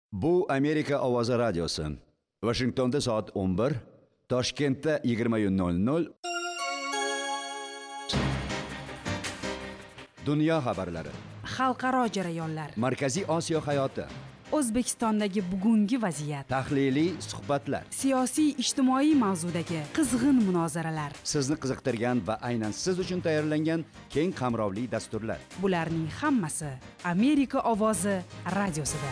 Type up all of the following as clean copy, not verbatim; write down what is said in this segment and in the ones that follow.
Bu Amerika Ovozi radiosi. Washingtonda soat 11, Toshkentda 20:00. Dunyo xabarlari. Xalqaro jarayonlar. Markaziy Osiyo hayoti. O'zbekistondagi bugungi vaziyat. Tahliliy suhbatlar. Siyosiy ijtimoiy mavzudagi qizg'in munozaralar. Sizni qiziqtirgan va aynan siz uchun tayyorlangan keng qamrovli dasturlar. Bularning hammasi Amerika Ovozi radiosida.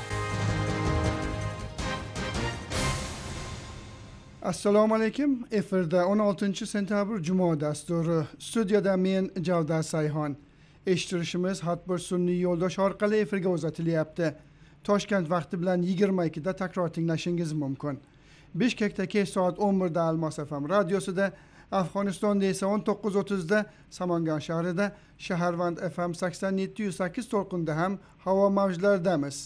Assalomu alaykum. Efirda 16-sentabr juma dasturi. Studiyada men Javdar Sayhon. Eshittirishimiz har bir sun'iy yo'ldosh orqali efirga uzatilyapti. Toshkent vaqti bilan 22 da takror tinglashingiz mumkin. Bishkekda kech soat 11 da Almos FM radiosida, Afg'onistonda esa 19:30 da Samangan shahrida, Shaharvand FM 87.8 to'lqinda ham havo mavjlaridamiz.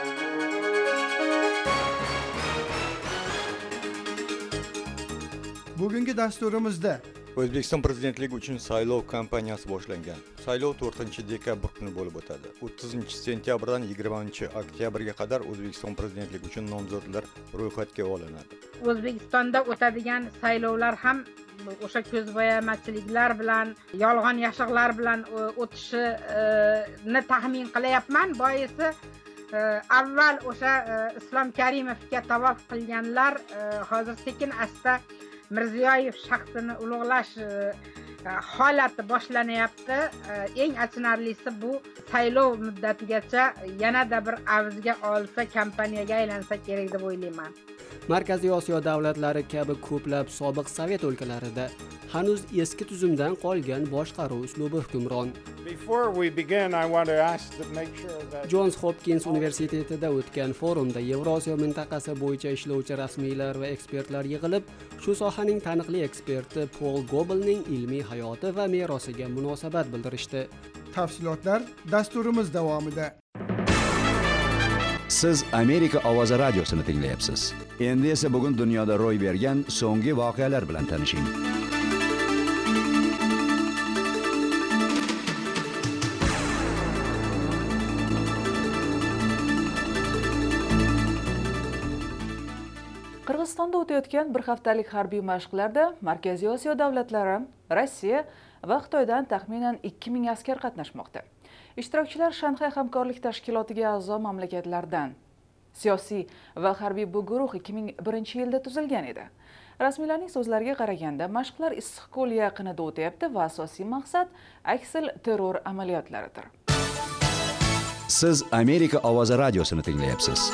Bugungi dasturimizda O'zbekiston prezidentligi uchun saylov kampaniyasi boshlangan. Saylov 4-dekabr kuni bo'lib o'tadi. 30-sentyabrdan 20-oktyabrga qadar O'zbekiston prezidentligi uchun nomzodlar ro'yxatga olinadi. O'zbekistonda o'tadigan saylovlar ham o'sha ko'zbo'yamachiliklar bilan, yolg'on yashiqlar bilan o'tishini taxmin qilyapman. Boisi avval o'sha Islom Karimovga tavof qilganlar hozir sekin-asta Mirziyoyev shaxsini ulug'lash holati boshlanyapti. Eng achinarlisi bu saylov muddatigacha yanada bir avjga olsa, kampaniyaga aylansa kerak deb o'ylayman. Markaziy Osiyo davlatlari kabi ko'plab sobiq Sovet o'lkalarida hanuz eski tuzumdan qolgan boshqaruv uslubi hukmron. Johns Hopkins universitetida o'tgan forumda Yevrosiyo mintaqasi bo'yicha ishlovchi rasmiylar va ekspertlar yig'ilib, shu sohaning taniqli eksperti Paul Gobelning ilmiy hayoti va merosiga munosabat bildirishdi. Tafsilotlar dasturimiz davomida. Siz Amerika Ovozi radiosini tinglayapsiz. Endi esa bugun dunyoda ro'y bergan so'nggi voqealar bilan tanishing. Qirg'izistonda o'tayotgan bir haftalik harbiy mashqlarda Markaziy Osiyo davlatlari, Rossiya va Xitoydan taxminan 2000 askar qatnashmoqda. Ishtirokchilar Shanxay hamkorlik tashkilotiga a'zo mamlakatlardan. Siyosiy va harbiy bu guruh 2001-yilda tuzilgan edi. Rasmiylarning so'zlariga qaraganda, mashqlar Issiqko'l yaqinida o'tayapti va asosiy maqsad aksil terror amaliyotlaridir. Siz Amerika Ovozi radiosini tinglayapsiz.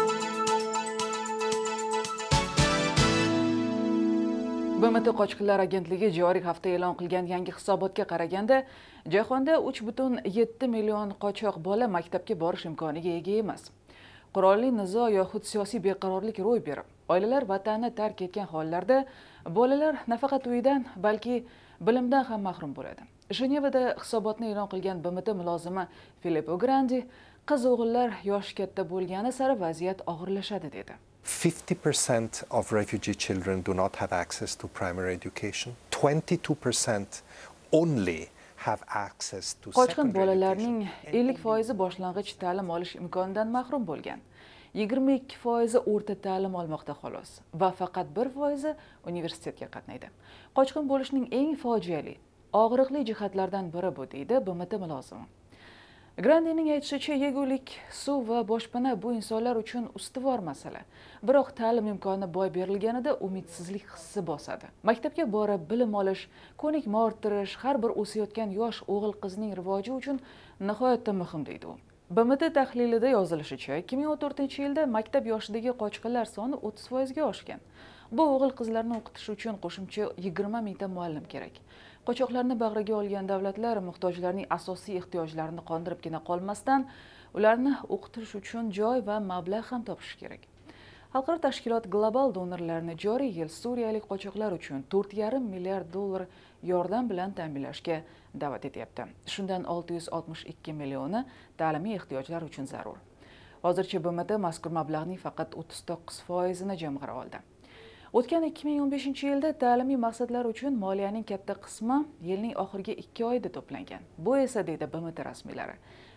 BMT Qochqinlar agentligi joriy hafta e'lon qilgan yangi hisobotga qaraganda, jahonda 3,7 million qochoq bola maktabga borish imkoniga ega emas. Qurolli nizo yoxud siyosiy beqarorlik ro'y berib, oilalar vatanni tark etgan hollarda bolalar nafaqat uydan, balki bilimdan ham mahrum bo'ladi. Jenevada hisobotni e'lon qilgan BMT mulozimi Filippo Grandi, qiz o'g'illar yoshi katta bo'lgani sari vaziyat og'irlashadi dedi. 50% of refugee children do not have access to primary education. 22% only have access to Qochqin secondary bolalarning education. 50% boshlang'ich ta'lim olish imkonidan mahrum bo'lgan. 22% o'rta ta'lim olmoqda xolos va faqat 1% universitetga qatnaydi. Qochqin bo'lishning eng fojiali, og'riqli jihatlardan biri bu deydi BMT mulozimi. Grandining aytishicha, yegulik, suv va boshpana bu insonlar uchun ustuvor masala. Biroq ta'lim imkoni boy berilganida umidsizlik hissi bosadi. Maktabga borib bilim olish, ko'nikma orttirish har bir o'sayotgan yosh o'g'il-qizning rivoji uchun nihoyatda muhim deydi u. BMT tahlilida yozilishicha, 2014-yilda maktab yoshidagi qochqinlar soni 30% ga oshgan. Bu o'g'il-qizlarni o'qitish uchun qo'shimcha 20 mingta muallim kerak. Qochoqlarni bag'riga olgan davlatlar muhtojlarning asosiy ehtiyojlarini qondiribgina qolmasdan, ularni o'qitish uchun joy va mablag' ham topish kerak. Xalqaro tashkilot global donorlarni joriy yil suriyalik qochoqlar uchun 4,5 milliard dollar yordam bilan ta'minlashga da'vat etyapti. Shundan 662 millioni ta'limiy ehtiyojlar uchun zarur. Hozircha BMT mazkur mablag'ning faqat 39%ni jamg'ara oldi. O'tgan 2015-yilda ta'limiy maqsadlar uchun moliyaning katta qismi yilning oxirgi 2 oyida to'plangan. Bu esa deydi BMT rasmiylari,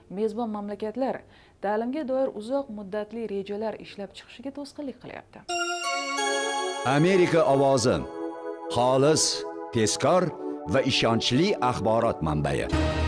mezbon mamlakatlar ta'limga doir uzoq muddatli rejalar ishlab chiqishiga to'sqinlik qilyapti. Amerika ovozi. Xolis, tezkor va ishonchli axborot manbai.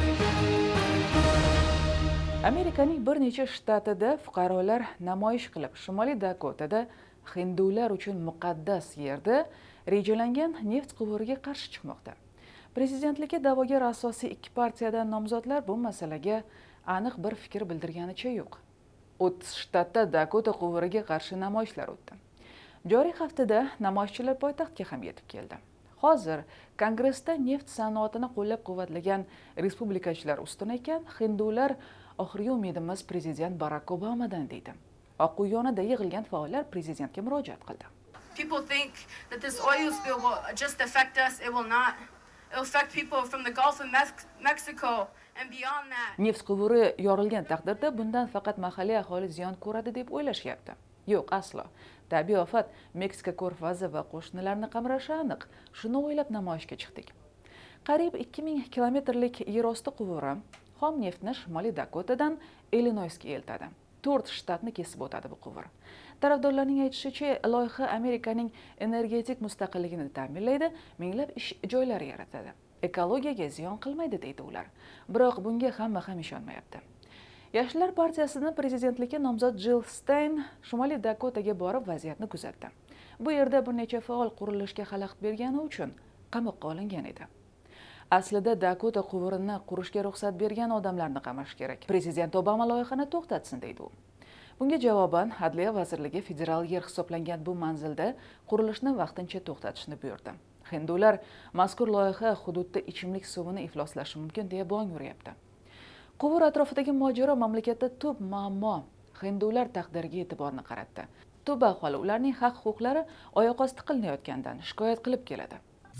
Amerikaning bir necha shtatida fuqarolar namoyish qilib, Shimoliy Dakotada hindular uchun muqaddas yerda rejalangan neft quvuriga qarshi chiqmoqda. Prezidentlikka da'vogar asosiy ikki partiyadan nomzodlar bu masalaga aniq bir fikr bildirganicha yo'q. 30 shtatda Dakota quvuriga qarshi namoyishlar o'tdi. Joriy haftada namoyishchilar poytaxtga ham yetib keldi. Hozir Kongressda neft sanoatini qo'llab-quvvatlagan respublikachilar ustun ekan, hindular oxirgi umidimiz prezident Barack Obamadan deydi. Oq uy yonida yig'ilgan faollar prezidentga murojaat qildi. People think that this oil spill will just affect us. It will not. It will affect people from the Gulf of Mexico and beyond that. Neft quvuri yorilgan taqdirda bundan faqat mahalliy aholi ziyon ko'radi deb o'ylashyapti. Yo'q, aslo. Tabiiy ofat Meksika ko'rfazi va qo'shnilarni qamrashi aniq. Shuni o'ylab namoyishga chiqdik. Qariyb 2000 kilometrlik yerosti quvuri xom neftni Shimoliy Dakotadan Illinoysga eltadi. 4 shtatni kesib o'tadi bu quvur. Tarafdorlarning aytishicha, loyiha Amerikaning energetik mustaqilligini ta'minlaydi, minglab ish joylari yaratadi. Ekologiyaga ziyon qilmaydi deydi ular. Biroq bunga hamma ham ishonmayapti. Yoshlar partiyasining prezidentlikka nomzod Jill Stein Shimoliy Dakotaga borib vaziyatni kuzatdi. Bu yerda bir necha faol qurilishga xalaqit bergani uchun qamoqqa olingan edi. Aslida Dakota quvurini qurishga ruxsat bergan odamlarni qamash kerak. Prezident Obama loyihani to'xtatsin deydi u. Bunga javoban Adliya vazirligi federal yer hisoblangan bu manzilda qurilishni vaqtincha to'xtatishni buyurdi. Hindular mazkur loyiha hududda ichimlik suvini ifloslashi mumkin deya bong uryapti. Quvur atrofidagi mojaro mamlakatda tub muammo. Hindular taqdiriga e'tiborni qaratdi. Tub aholi ularning haq-huquqlari oyoq osti qilinayotgandan shikoyat qilib keladi.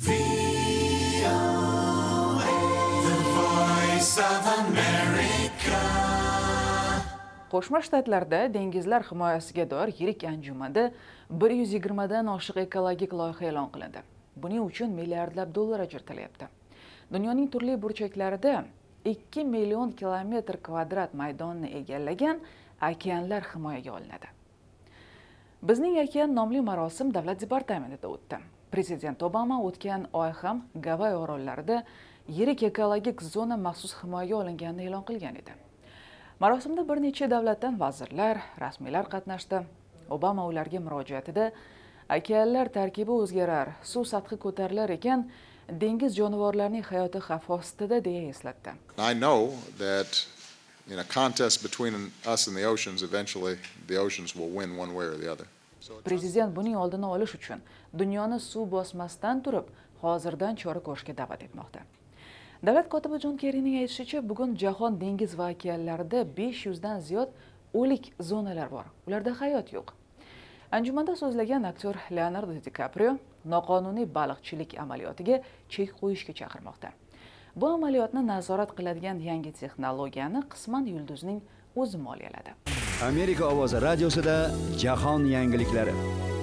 Qo'shma Shtatlarda dengizlar himoyasiga doir yirik anjumanda 120 dan oshiq ekologik loyiha e'lon qilindi. Buning uchun milliardlab dollar ajratilyapti. Dunyoning turli burchaklarida 2 million kilometr kvadrat maydonni egallagan okeanlar himoyaga olinadi. Bizning okean nomli marosim davlat departamentida o'tdi. Prezident Obama o'tgan oy ham Gavay orollarida yirik ekologik zona maxsus himoyaga olinganini e'lon qilgan edi. Marosimda bir necha davlatdan vazirlar, rasmiylar qatnashdi. Obama ularga murojaatida okeanlar tarkibi o'zgarar, suv sathi ko'tarilar ekan, dengiz jonivorlarining hayoti xavf ostida deya eslatdi. I know that in a contest between us and the oceans, eventually the oceans will win one way or the other. Prezident buning oldini olish uchun dunyoni suv bosmasdan turib, hozirdan chora ko'rishga da'vat etmoqda. Davlat kotibi Jon Kerrining aytishicha, bugun jahon dengiz va okeanlarida 500 dan ziyod o'lik zonalar bor. Ularda hayot yo'q. Anjumanda so'zlagan aktyor Leonardo DiCaprio noqonuniy baliqchilik amaliyotiga chek qo'yishga chaqirmoqda. Bu amaliyotni nazorat qiladigan yangi texnologiyani qisman yulduzning o'zi moliyaladi. Amerika ovozi radiosida jahon yangiliklari.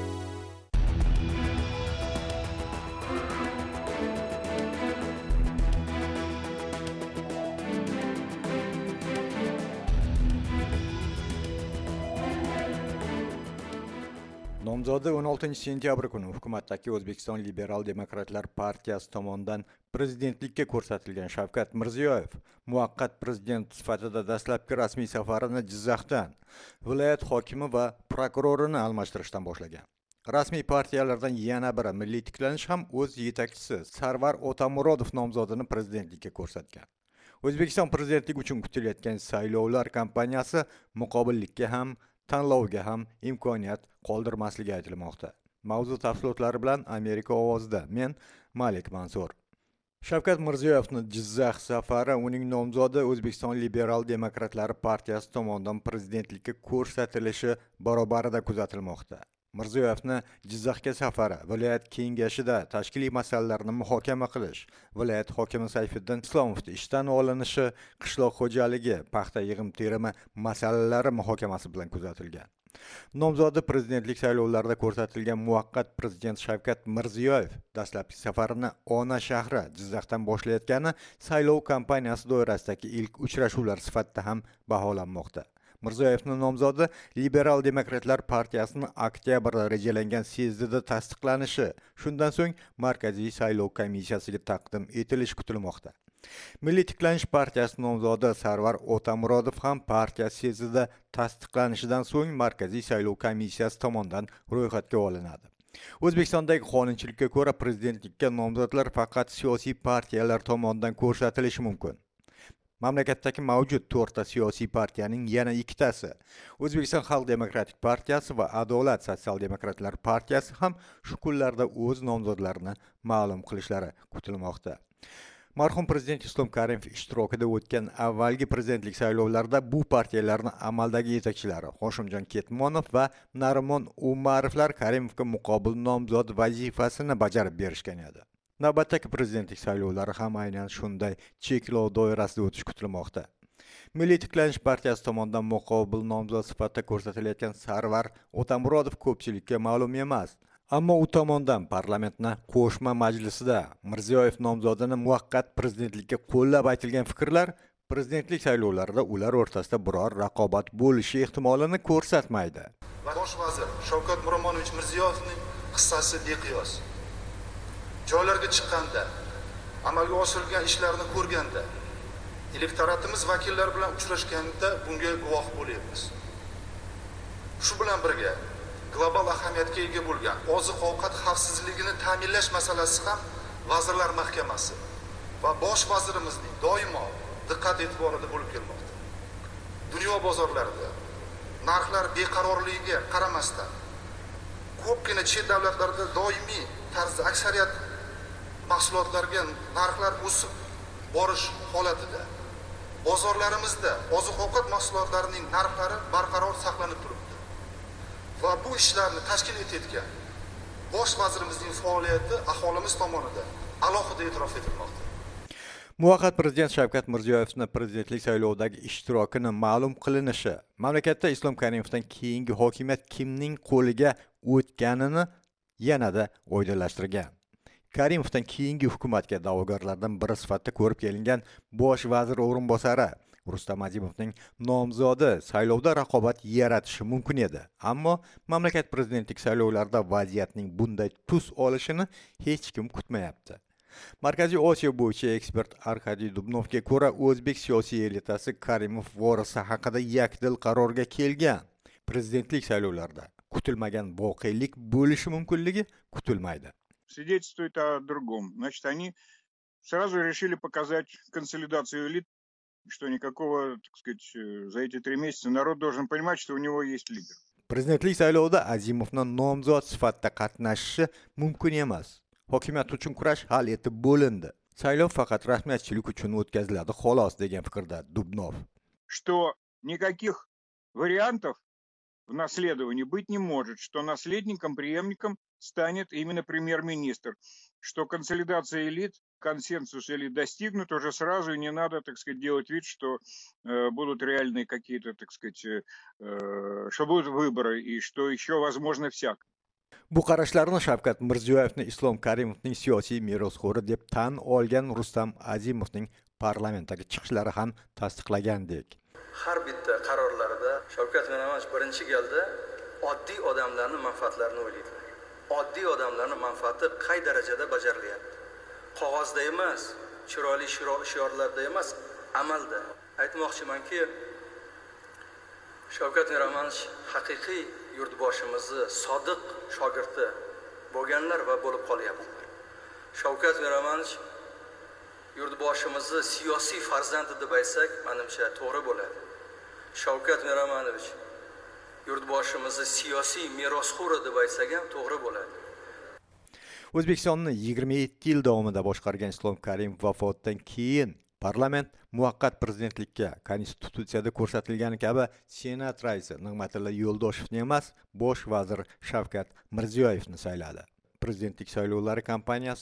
Nomzodi 16 sentyabr kuni hukumatdagi O'zbekiston Liberal Demokratlar partiyasi tomonidan prezidentlikka ko'rsatilgan Shavkat Mirziyoyev muvaqqat prezident sifatida dastlabki rasmiy safarini Jizzaxdan viloyat hokimi va prokurorini almashtirishdan boshlagan. Rasmiy partiyalardan yana biri Milliy tiklanish ham o'z yetakchisi Sarvar Otamurodov nomzodini prezidentlikka ko'rsatgan. O'zbekiston prezidentligi uchun kutilayotgan saylovlar kampaniyasi muqobillikka ham tanlovga ham imkoniyat qoldirmasligi aytilmoqda. Mavzu tafsilotlari bilan Amerika ovozida men Malik Mansur. Shavkat Mirziyoyevning Jizzax safari uning nomzodi O'zbekiston Liberal Demokratlar partiyasi tomonidan prezidentlikka ko'rsatilishi barobarida kuzatilmoqda. Mirziyoyevning Jizzaxga safari viloyat kengashida tashkiliy masalalarni muhokama qilish, viloyat hokimi Sayfiddin Islomovning ishdan olinishi, qishloq xo'jaligi, paxta yig'im-terimi masalalari muhokamasi bilan kuzatilgan. Nomzodi prezidentlik saylovlarida ko'rsatilgan muvaqqat prezident Shavkat Mirziyoyev dastlabki safarini ona shahri Jizzaxdan boshlayotgani saylov kampaniyasi doirasidagi ilk uchrashuvlar sifatida ham baholanmoqda. Mirziyoyevning nomzodi Liberal Demokratlar partiyasini oktyabrda rejalangan syezdida tasdiqlanishi, shundan so'ng Markaziy saylov komissiyasiga taqdim etilishi kutilmoqda. Milliy tiklanish partiyasi nomzodi Sarvar Otamurodov ham partiya syezdida tasdiqlanishidan so'ng Markaziy saylov komissiyasi tomonidan ro'yxatga olinadi. O'zbekistondagi qonunchilikka ko'ra prezidentlikka nomzodlar faqat siyosiy partiyalar tomonidan ko'rsatilishi mumkin. Mamlakatdagi mavjud 4 ta siyosiy partiyaning yana 2 tasi, O'zbekiston Xalq Demokratik partiyasi va Adolat Sotsial Demokratlar partiyasi ham shu kunlarda o'z nomzodlarini ma'lum qilishlari kutilmoqda. Marhum prezident Islom Karimov ishtirokida o'tgan avvalgi prezidentlik saylovlarida bu partiyalarning amaldagi yetakchilari Hoshimjon Ketmonov va Narimon Umarovlar Karimovga muqobil nomzod vazifasini bajarib berishgan edi. Navbatdagi prezidentlik saylovlari ham aynan shunday cheklov doirasida o'tishi kutilmoqda. Milliy tiklanish partiyasi tomonidan muqobil nomzod sifatida ko'rsatilayotgan Sarvar Otamurodov ko'pchilikka ma'lum emas. Ammo u tomonidan parlamentning qo'shma majlisida Mirziyoyev nomzodini muvaqqat prezidentlikka qo'llab aytilgan fikrlar prezidentlik saylovlarida ular o'rtasida biror raqobat bo'lishi ehtimolini ko'rsatmaydi. Bosh vazir Shavkat Miromonovich Mirziyoyevning qissasi beqiyos. Joylarga chiqqanda, amalga oshirilgan ishlarni ko'rganda, elektoratimiz vakillari bilan uchrashganda bunga guvoh bo'lyapmiz. Shu bilan birga global ahamiyatga ega bo'lgan oziq-ovqat xavfsizligini ta'minlash masalasi ham Vazirlar Mahkamasi va bosh vazirimizning doimo diqqat e'tiborida bo'lib kelmoqda. Dunyo bozorlarida narxlar beqarorligiga qaramasdan ko'pgina chet davlatlarda doimiy tarzda aksariyat mahsulotlarga narxlar o'sib borish holatida bozorlarimizda oziq-ovqat mahsulotlarining narxlari barqaror saqlanib turibdi. Va bu ishlarni tashkil etayotgan bosh vazirimizning faoliyati aholimiz tomonidan alohida e'tirof etilmoqda. Muvaqqat prezident Shavkat Mirziyoyevning prezidentlik saylovidagi ishtirokini ma'lum qilinishi mamlakatda Islom Karimovdan keyingi hokimiyat kimning qo'liga o'tganini yanada oydinlashtirgan. Karimovdan keyingi hukumatga da'vogarlardan biri sifatida ko'rib kelingan bosh vazir o'rinbosari Rustam Azimovning nomzodi saylovda raqobat yaratishi mumkin edi. Ammo mamlakat prezidentlik saylovlarida vaziyatning bunday tus olishini hech kim kutmayapti. Markaziy Osiyo bo'yicha ekspert Arkadiy Dubnovga ko'ra, o'zbek siyosiy elitasi Karimov vorisi haqida yakdil qarorga kelgan. Prezidentlik saylovlarida kutilmagan voqelik bo'lishi mumkinligi kutilmaydi. Свидетельствует о другом. Значит, они сразу решили показать консолидацию элит, что никакого, так сказать, за эти 3 месяца народ должен понимать, что у него есть лидер. Prezidentlik saylovida Azimovning nomzod sifatida qatnashishi mumkin emas. Hokimiyat uchun kurash hal etib bo'lindi. Saylov faqat rasmiyatchilik uchun o'tkaziladi, xolos degan fikrda Dubnov. Что никаких вариантов в наследовании быть не может, что наследником, преемником станет именно премьер-министр, что консолидация элит, консенсус элит достигнут уже сразу, и не надо, так сказать, делать вид, что будут реальные какие-то, так сказать, что будут выборы, и что еще возможно всякое. Bu qarashlarni Shavkat Mirziyoyevning Islom Karimovning siyosiy merosxo'ri deb tan olgan Rustam Azimovning parlamentdagi chiqishlari ham tasdiqlagandek. Har bitta qarorlarida Shavkat Mirziyoyev birinchi galda oddiy odamlarning manfaatlarini o'ylaydilar. Oddiy odamlarning manfaati qay darajada bajarilyapti? Qog'ozda emas, chiroyli shiorlarda emas, amalda. Aytmoqchimanki, Shavkat Mirziyoyev haqiqiy yurtboshimizni sodiq shogirdi bo'lganlar va bo'lib qolyaptilar. Shavkat Mirziyoyev yurtboshimizni siyosiy farzandi deb aytsak, menimcha to'g'ri bo'ladi. Shavkat Mirziyoyev yurtboshimizni siyosiy merosxo'ri deb aytsak ham to'g'ri bo'ladi. O'zbekistonni 27 yil davomida boshqargan Islom Karimov vafotidan keyin parlament muvaqqat prezidentlikka konstitutsiyada ko'rsatilgani kabi Senat raisi Nig'matilla Yo'ldoshevni emas, bosh vazir Shavkat Mirziyoyevni sayladi. Prezidentlik saylovlari kampaniyasi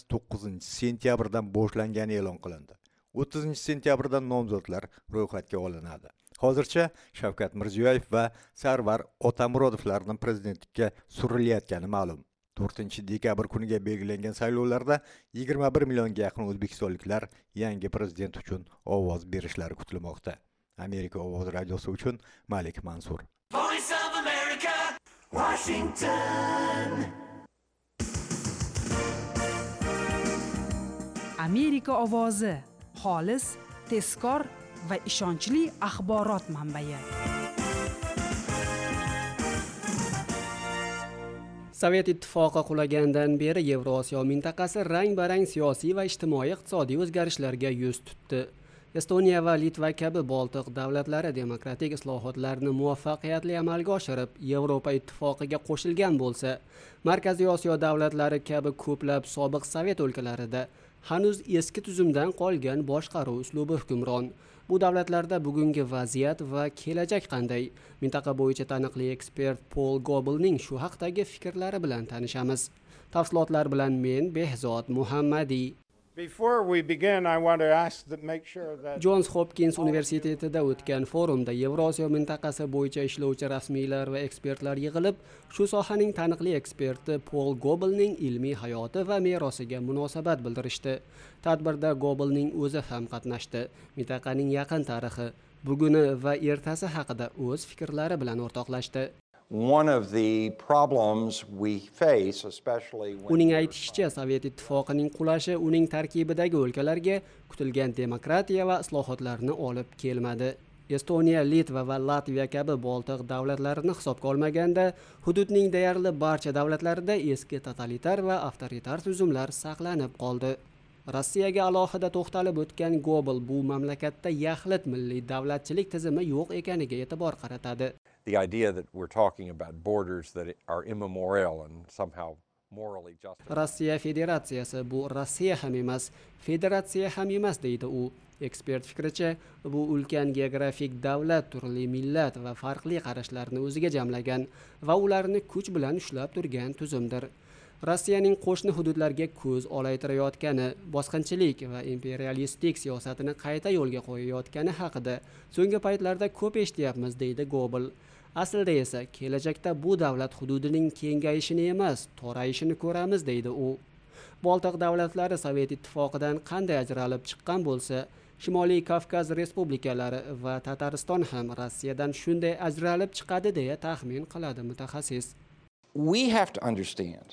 9-sentyabrdan boshlangani e'lon qilindi. 30-sentyabrdan nomzodlar ro'yxatga olinadi. Hozircha Shavkat Mirziyoyev va Sarvar Otamurodovlarning prezidentlikka surilayotgani ma'lum. 4-dekabr kuniga belgilangan saylovlarda 21 millionga yaqin o'zbekistonliklar yangi prezident uchun ovoz berishlari kutilmoqda. Amerika ovoz radiosi uchun Malik Mansur. Voice of America, Washington. Amerika ovozi, xolis, tezkor va ishonchli axborot manbai. Sovet ittifoqi qulagandan beri Yevrosiyo mintaqasi rang-barang siyosiy va ijtimoiy-iqtisodiy o'zgarishlarga yuz tutdi. Estoniya va Litva kabi Boltiq davlatlari demokratik islohotlarni muvaffaqiyatli amalga oshirib, Yevropa ittifoqiga qo'shilgan bo'lsa, Markaziy Osiyo davlatlari kabi ko'plab sobiq Sovet o'lkalarida hanuz eski tuzumdan qolgan boshqaruv uslubi hukmron. Bu davlatlarda bugungi vaziyat va kelajak qanday? Mintaqa bo'yicha taniqli ekspert Paul Gobelning shu haqdagi fikrlari bilan tanishamiz. Tafsilotlar bilan men Behzod Muhammadiy. Johns Hopkins universitetida o'tgan forumda Yevrosiyo mintaqasi bo'yicha ishlovchi rasmiylar va ekspertlar yig'ilib, shu sohaning taniqli eksperti Paul Gobelning ilmiy hayoti va merosiga munosabat bildirishdi. Tadbirda Gobelning o'zi ham qatnashdi. Mintaqaning yaqin tarixi, buguni va ertasi haqida o'z fikrlari bilan o'rtoqlashdi. Uning aytishicha, Sovet ittifoqining qulashi uning tarkibidagi o'lkalarga kutilgan demokratiya va islohotlarni olib kelmadi. Estoniya, Litva va Latviya kabi Boltiq davlatlarini hisobga olmaganda, hududning deyarli barcha davlatlarida eski totalitar va avtoritar tuzumlar saqlanib qoldi. Rossiyaga alohida to'xtalib o'tgan Gobel bu mamlakatda yaxlit milliy davlatchilik tizimi yo'q ekaniga e'tibor qaratadi. The idea that we're talking about borders that are immemorial and somehow morally just. Rossiya Federatsiyasi bu Rossiya ham emas, federatsiya ham emas deydi u. Ekspert fikricha, bu ulkan geografik davlat turli millat va farqli qarashlarni o'ziga jamlagan va ularni kuch bilan ushlab turgan tuzumdir. Rossiyaning qo'shni hududlarga ko'z olaytirayotgani, bosqinchilik va imperialistik siyosatini qayta yo'lga qo'yayotgani haqida so'nggi paytlarda ko'p eshityapmiz, deydi Gobel. Aslida esa kelajakda bu davlat hududining kengayishini emas, torayishini ko'ramiz, deydi u. Boltiq davlatlari Sovet ittifoqidan qanday ajralib chiqqan bo'lsa, Shimoliy Kavkaz respublikalari va Tatariston ham Rossiyadan shunday ajralib chiqadi deya taxmin qiladi mutaxassis. We have to understand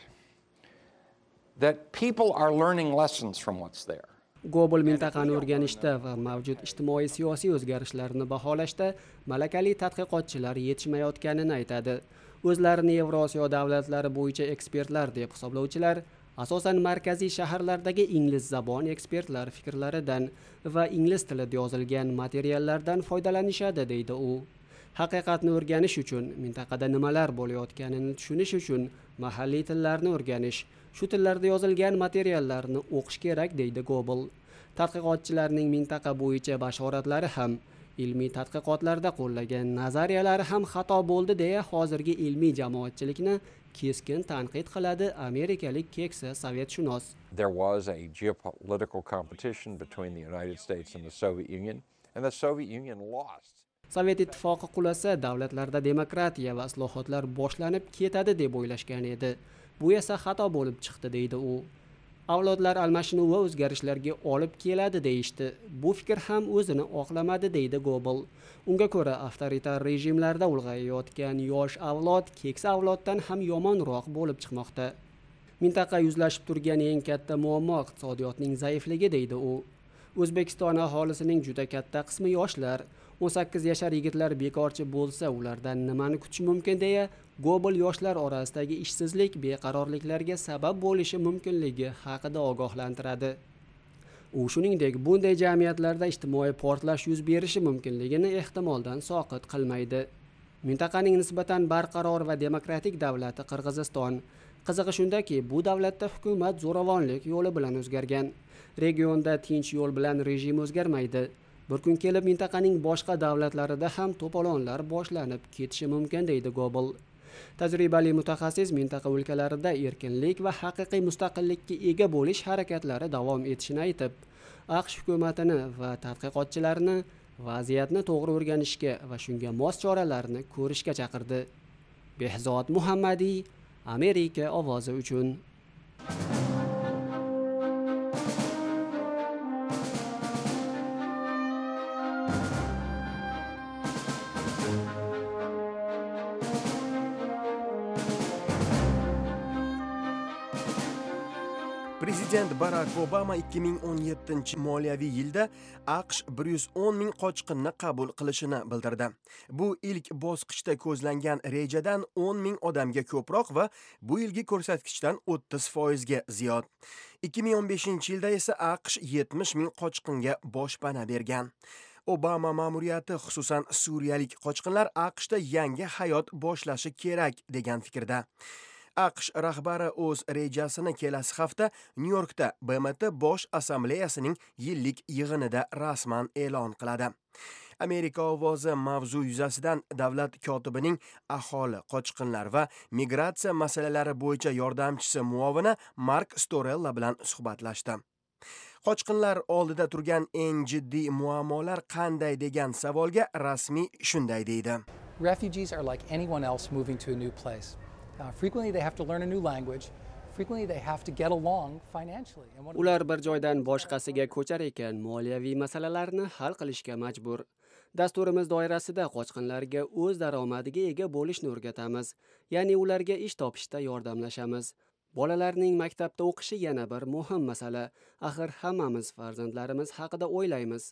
that people are learning lessons from what's there. Gobel mintaqani o'rganishda va mavjud ijtimoiy-siyosiy o'zgarishlarni baholashda malakali tadqiqotchilar yetishmayotganini aytadi. O'zlarini Yevrosiyo davlatlari bo'yicha ekspertlar deb hisoblovchilar asosan markaziy shaharlardagi ingliz zabon ekspertlar fikrlaridan va ingliz tilida yozilgan materiallardan foydalanishadi, deydi u. Haqiqatni o'rganish uchun, mintaqada nimalar bo'layotganini tushunish uchun mahalliy tillarni o'rganish, shu tillarda yozilgan materiallarni o'qish kerak, deydi Gobel. Tadqiqotchilarning mintaqa bo'yicha bashoratlari ham, ilmiy tadqiqotlarda qo'llagan nazariyalari ham xato bo'ldi deya hozirgi ilmiy jamoatchilikni keskin tanqid qiladi amerikalik keksa sovetshunos. There was a geopolitical competition between the United States and the Soviet Union, and the Soviet Union lost. Sovet ittifoqi qulasa, davlatlarda demokratiya va islohotlar boshlanib ketadi deb o'ylashgan edi. Bu esa xato bo'lib chiqdi, deydi u. Avlodlar almashinuvi va o'zgarishlarga olib keladi deyishdi. Bu fikr ham o'zini oqlamadi, deydi Gobel. Unga ko'ra, avtoritar rejimlarda ulg'ayayotgan yosh avlod keksa avloddan ham yomonroq bo'lib chiqmoqda. Mintaqa yuzlashib turgan eng katta muammo iqtisodiyotning zaifligi, deydi u. O'zbekiston aholisining juda katta qismi yoshlar. 18 yashar yigitlar bekorchi bo'lsa, ulardan nimani kutish mumkin deya Gobel yoshlar orasidagi ishsizlik, beqarorliklarga sabab bo'lishi mumkinligi haqida ogohlantiradi. U shuningdek, bunday jamiyatlarda ijtimoiy portlash yuz berishi mumkinligini ehtimoldan soqit qilmaydi. Mintaqaning nisbatan barqaror va demokratik davlati Qirg'iziston. Qizig'i shundaki, bu davlatda hukumat zo'ravonlik yo'li bilan o'zgargan. Regionda tinch yo'l bilan rejim o'zgarmaydi. Bir kun kelib mintaqaning boshqa davlatlarida ham to'polonlar boshlanib ketishi mumkin, deydi Gobel. Tajribali mutaxassis mintaqa o'lkalarida erkinlik va haqiqiy mustaqillikka ega bo'lish harakatlari davom etishini aytib, AQSh hukumatini va tadqiqotchilarni vaziyatni to'g'ri o'rganishga va shunga mos choralarni ko'rishga chaqirdi. Behzod Muhammadiy, Amerika ovozi uchun. Prezident Barack Obama 2017 moliyaviy yilda AQSh 110 ming qochqinni qabul qilishini bildirdi. Bu ilk bosqichda ko'zlangan rejadan 10 ming odamga ko'proq va bu yilgi ko'rsatkichdan 30% ga ziyod. 2015 yilda esa AQSh 70 ming qochqinga boshpana bergan. Obama ma'muriyati xususan suriyalik qochqinlar AQShda yangi hayot boshlashi kerak degan fikrda. AQSh rahbari o'z rejasini kelasi hafta Nyu-Yorkda BMT Bosh assambleyasining yillik yig'inida rasman e'lon qiladi. Amerika ovozi mavzu yuzasidan davlat kotibining aholi, qochqinlar va migratsiya masalalari bo'yicha yordamchisi muovini Mark Storella bilan suhbatlashdi. Qochqinlar oldida turgan eng jiddiy muammolar qanday degan savolga rasmiy shunday deydi. Refugees are like anyone else moving to a new place. Frequently they have to learn a new language. Frequently they have to get along financially. Ular bir joydan boshqasiga ko'char ekan, moliyaviy masalalarni hal qilishga majbur. Dasturimiz doirasida qochqinlarga o'z daromadiga ega bo'lishni o'rgatamiz, ya'ni ularga ish topishda yordamlashamiz. Bolalarning maktabda o'qishi yana bir muhim masala. Axir hammamiz farzandlarimiz haqida o'ylaymiz.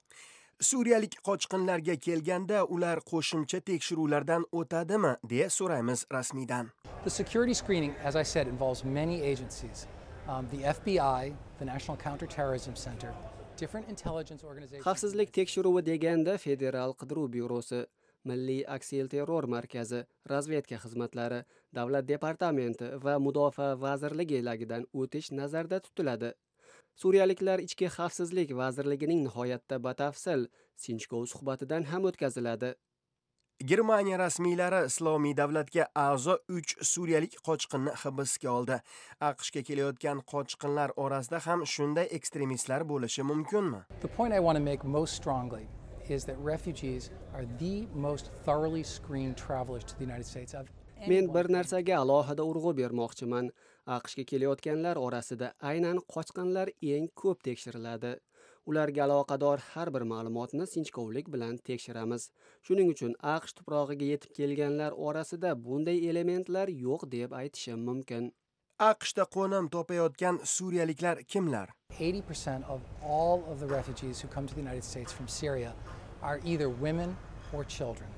Suriyalik qochqinlarga kelganda ular qo'shimcha tekshiruvlardan o'tadimi deya so'raymiz rasmiydan. The security screening, as I said, involves many agencies. The FBI, the National Counterterrorism Center, different intelligence organizations. Xavfsizlik tekshiruvi deganda Federal qidiruv byurosi, Milliy aksilterror markazi, razvedka xizmatlari, davlat departamenti va mudofaa vazirligidan o'tish nazarda tutiladi. Suriyaliklar ichki xavfsizlik vazirligining nihoyatda batafsil Sinchkov suhbatidan ham o'tkaziladi. Germaniya rasmiylari Islomiy davlatga a'zo 3 suriyalik qochqinni hibsga oldi. AQShga kelayotgan qochqinlar orasida ham shunday ekstremistlar bo'lishi mumkinmi? The point I want to make most strongly is that refugees are the most thoroughly screened travelers to the United States of Men bir narsaga alohida urg'u bermoqchiman. AQShga kelayotganlar orasida aynan qochqinlar eng ko'p tekshiriladi. Ularga aloqador har bir ma'lumotni sinchkovlik bilan tekshiramiz. Shuning uchun AQSh tuprog'iga yetib kelganlar orasida bunday elementlar yo'q deb aytishim mumkin. AQShda qo'nim topayotgan suriyaliklar kimlar? 80% of all of the refugees who come to the United States from Syria are either women or children.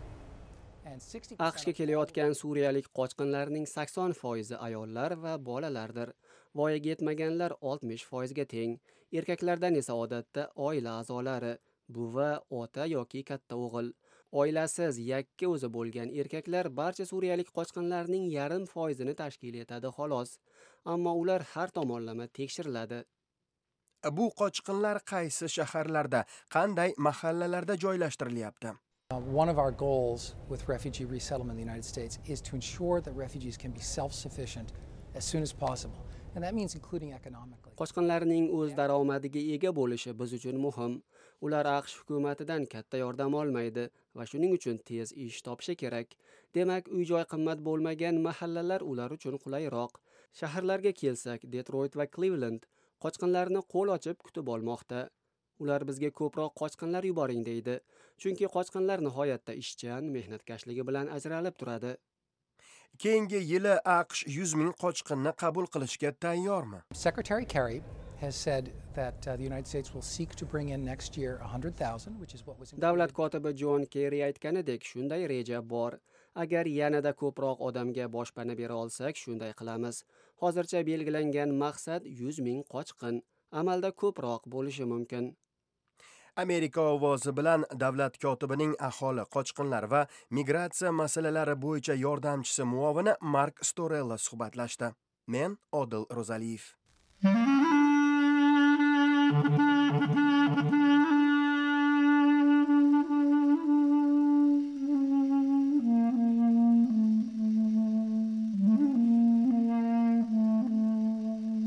AQShga kelayotgan suriyalik qochqinlarning 80% ayollar va bolalardir. Voyaga yetmaganlar 60% ga teng. Erkaklardan esa odatda oila a'zolari, buva, ota yoki katta o'g'il. Oilasiz yakka o'zi bo'lgan erkaklar barcha suriyalik qochqinlarning 0.5% tashkil etadi xolos. Ammo ular har tomonlama tekshiriladi. Bu qochqinlar qaysi shaharlarda, qanday mahallalarda joylashtirilyapti? One of our goals with refugee resettlement in the United States is to ensure that refugees can be self-sufficient as soon as possible. And that means including economically. Qochqinlarning o'z daromadiga ega bo'lishi biz uchun muhim. Ular AQSh hukumatidan katta yordam olmaydi va shuning uchun tez ish topishi kerak. Demak, uy-joy qimmat bo'lmagan mahallalar ular uchun qulayroq. Shaharlarga kelsak, Detroit va Cleveland qochqinlarni qo'l ochib kutib olmoqda. Ular bizga ko'proq qochqinlar yuboring deydi. Chunki qochqinlar nihoyatda ishchan, mehnatkashligi bilan ajralib turadi. Keyingi yili AQSh 100 ming qochqinni qabul qilishga tayyormi? Secretary Kerry has said that the United States will seek to bring in next year 100,000, which is what was Davlat kotibi John Kerry aytganidek, shunday reja bor. Agar yanada ko'proq odamga boshpana bera olsak, shunday qilamiz. Hozircha belgilangan maqsad 100 ming qochqin, amalda ko'proq bo'lishi mumkin. Amerika ovozi bilan davlat kotibining aholi, qochqinlar va migratsiya masalalari bo'yicha yordamchisi muovini Mark Storella suhbatlashdi. Men Odil Ro'zaliyev.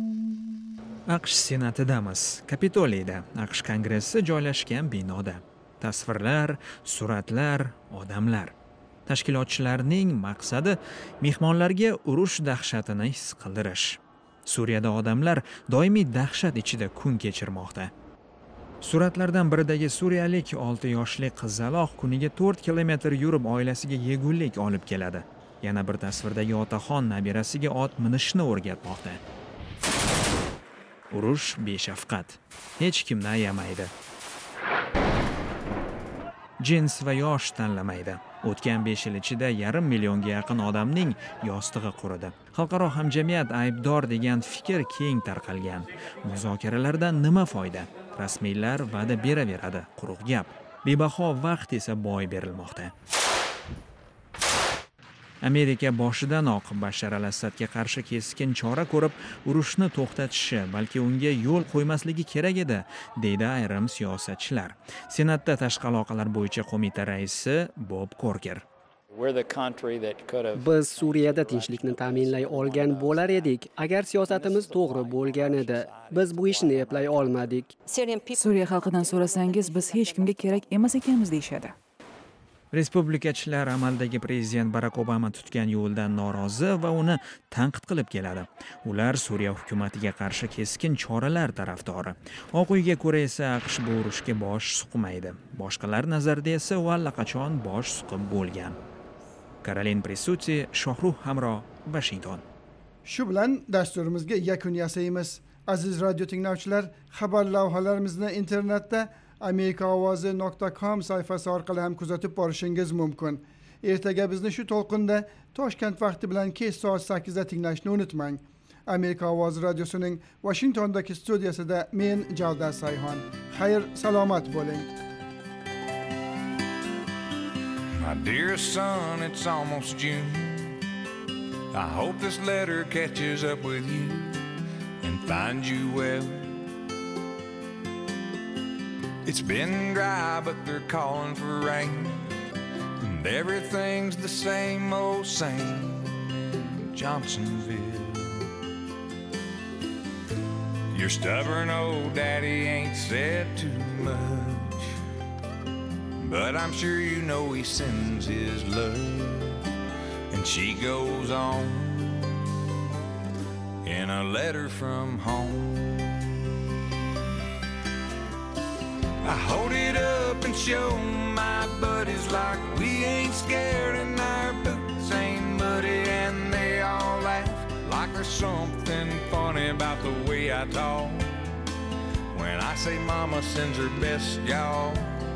AQSh senatidamiz, Kapitoliyda, AQSh kongressi joylashgan binoda. tasvirlar, suratlar, odamlar. Tashkilotchilarning maqsadi mehmonlarga urush dahshatini his qildirish. Suriyada odamlar doimiy dahshat ichida kun kechirmoqda. Suratlardan biridagi suriyalik 6 yoshli qizaloq kuniga 4 kilometr yurib oilasiga yegulik olib keladi. Yana bir tasvirdagi otaxon nabirasiga ot minishni o'rgatmoqda. Urush beshafqat. Hech kimni ayamaydi. Jins va yosh tanlamaydi. O'tgan 5 yil ichida 500 millionga yaqin odamning yostig'i quridi. Xalqaro hamjamiyat aybdor degan fikr keng tarqalgan. Muzokaralardan nima foyda? Rasmiylar va'da beraveradi, quruq gap. Bebaho vaqt esa boy berilmoqda. Amerika boshidanoq Bashar al-Assadga qarshi keskin chora ko'rib, urushni to'xtatishi, balki unga yo'l qo'ymasligi kerak edi, deydi ayrim siyosatchilar. Senatda tashqi aloqalar bo'yicha qo'mita raisi Bob Corker. Biz Suriyada tinchlikni ta'minlay olgan bo'lar edik, agar siyosatimiz to'g'ri bo'lgan edi. Biz bu ishni eplay olmadik. Suriya xalqidan so'rasangiz, biz hech kimga kerak emas ekanmiz deyshadi. Respublikachilar amaldagi prezident Barack Obama tutgan yo'ldan norozi va uni tanqid qilib keladi. Ular Suriya hukumatiga qarshi keskin choralar tarafdori. Oq uyga ko'ra esa AQSh bu urushga bosh suqmaydi. Boshqalar nazarida esa u allaqachon bosh suqib bo'lgan. Karolin Prisuti, Shohruh Hamro, Washington. Shu bilan dasturimizga yakun yasaymiz. Aziz radio tinglovchilar, xabar lavhalarimizni internetda amerikaovozi.com sayfasi orqali ham kuzatib borishingiz mumkin. Ertaga bizni shu to'lqinda Toshkent vaqti bilan kech soat 8 da tinglashni unutmang. Amerika ovozi radiosining Washingtondagi studiyasida men Javdar Sayhon. Xayr, salomat bo'ling. My dearest son, it's almost June. I hope this letter catches up with you and finds you well. It's been dry, but they're calling for rain, and everything's the same old same in Johnsonville. Your stubborn old daddy ain't said too much, but I'm sure you know he sends his love. And she goes on in a letter from home. I hold it up and show my buddies like we ain't scared and our boots ain't muddy, and they all laugh like there's something funny about the way I talk when I say mama sends her best, y'all.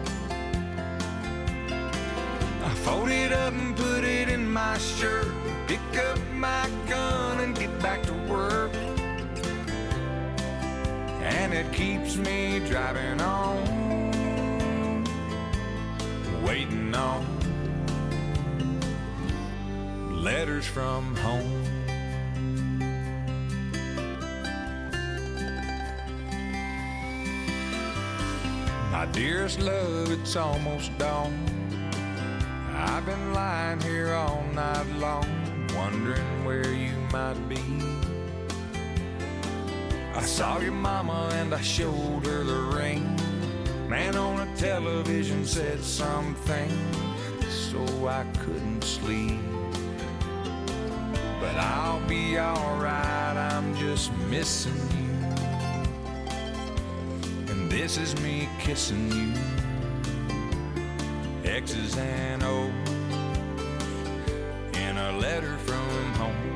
I fold it up and put it in my shirt, pick up my gun and get back to work, and it keeps me driving on, waiting on letters from home. My dearest love, it's almost dawn. I've been lying here all night long, wondering where you might be. I saw your mama and I showed her the ring. Man on a television said something, so I couldn't sleep. But I'll be alright, I'm just missing you. And this is me kissing you. X's and O's in a letter from home.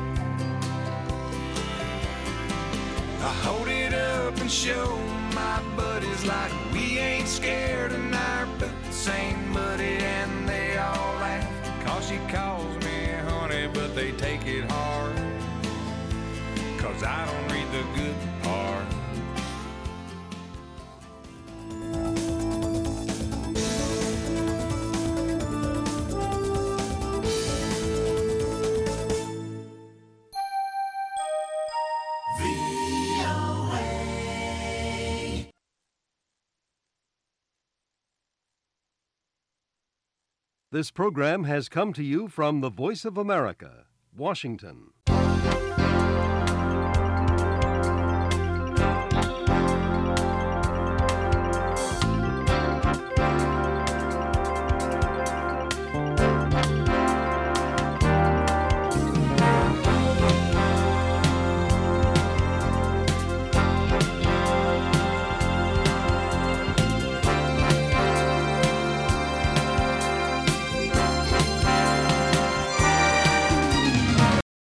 I hold it up and show my buddies like we ain't scared and our boots ain't muddy, and they all laugh 'cause she calls me honey, but they take it hard 'cause I don't read the good part. This program has come to you from the Voice of America, Washington.